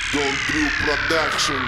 Don't Brew Production.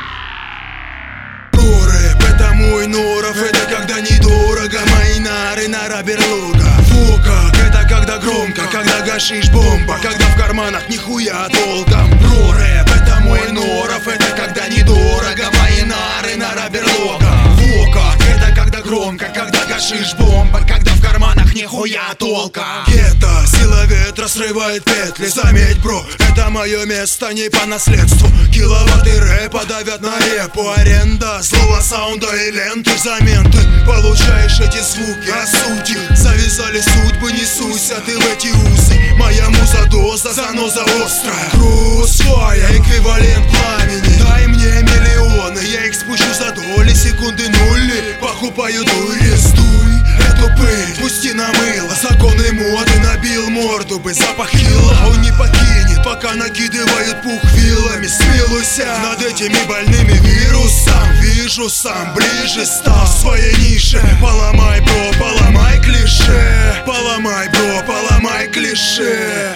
Рэп — это мой норов, это когда недорого. Мои нары, нора берлога. Фокак — это когда громко, когда гашиш бомба, когда в карманах нихуя толком. Рэп — это мой норов, это когда недорого. Мои нары, нора берлога. Фокак — это когда громко, когда гашиш бомба, когда в карманах нихуя толком. Это сила ветра срывает петли. Заметь, бро, это мое место не по наследству. Киловатты рэпа давят на репу. Аренда слова, саунда и ленты взамен ты получаешь эти звуки. А сути завязали судьбы, не суйся ты в эти усы. Моя муза доза, заноза острая. Кроссфайр, эквивалент пламени. Дай мне миллионы, я их спущу за доли секунды нули. Покупаю дури, сдуй эту пыль, пусти на мыло. Законы моды набил морду бы, запах хила он не покинет, пока накидывают пух вилами. Смилуйся над этими больными вирусом. Вижу сам, ближе стал в своей нише. Поломай, бро, поломай клише. Поломай, бро, поломай клише.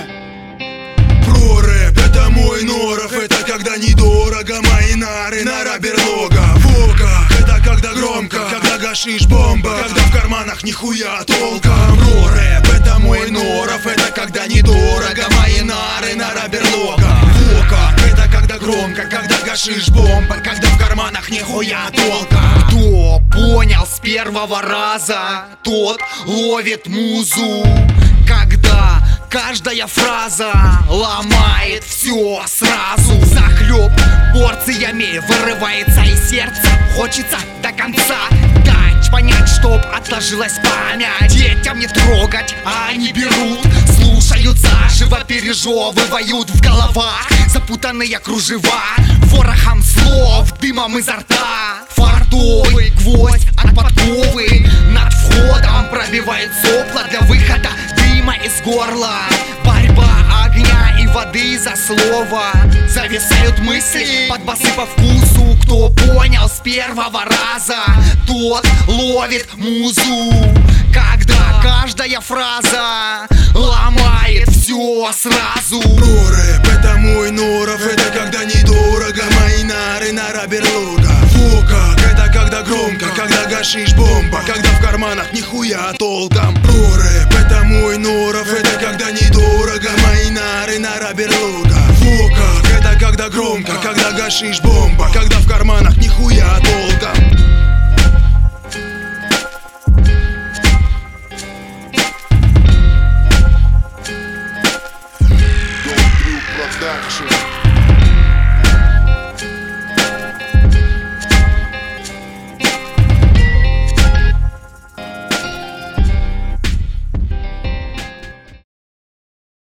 Рэп — это мой норов, это когда недорого. Мои нары, нора берлога. Фокак — это когда громко, когда гашиш бомба, когда в карманах нихуя толком. Рэп — это мой норов, это когда недорого. Мои нары, нора берлога. Фокак — это когда громко, когда гашиш бомба, когда в карманах нихуя толком. Кто понял с первого раза, тот ловит музу. Когда каждая фраза ломает все сразу. Захлеб порциями вырывается из сердца. Хочется до конца дать понять, чтоб отложилась память. Детям не трогать, а они берут, слушают заживо, пережевывают в головах запутанные кружева. Ворохом слов, дымом изо рта. Фартовый гвоздь от подковы над входом пробивает сопла для выхода дыма из горла. Борьба огня и воды за слово. Зависают мысли под басы по вкусу. Кто понял с первого раза, тот ловит музу. Когда каждая фраза ломает все сразу. Рэп — это мой норов, это когда недорого. Мои нары, нора берлога. Фокак — это когда громко, когда гашиш бомба, когда в карманах нихуя толком. Рэп — это мой норов, это когда недорого. Мои нары, нора берлога. Фокак — это когда громко, когда гашиш бомба, когда в карманах нихуя толком.